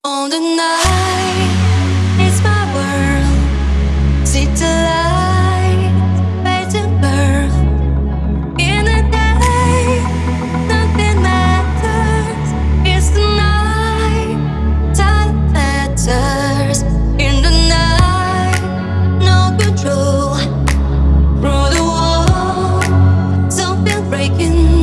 All the night is my world. See the light, fade to burn. In the day, nothing matters. It's the night, time matters. In the night, no control. Through the wall, something breaking.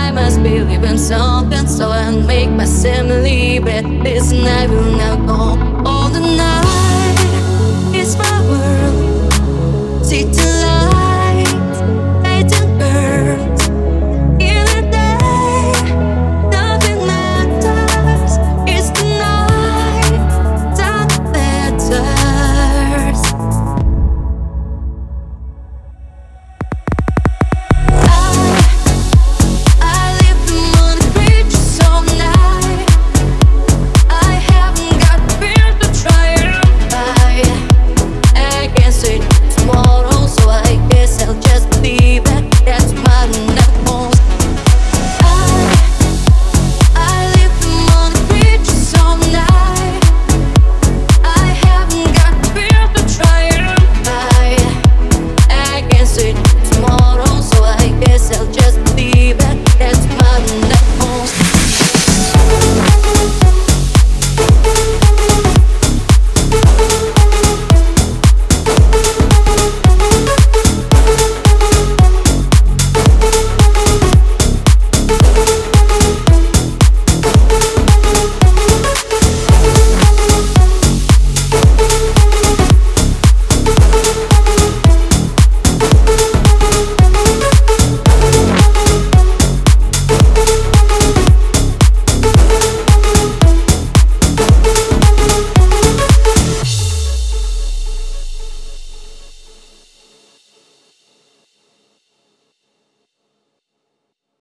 Believe in something, so I make myself believe it. This night will not go.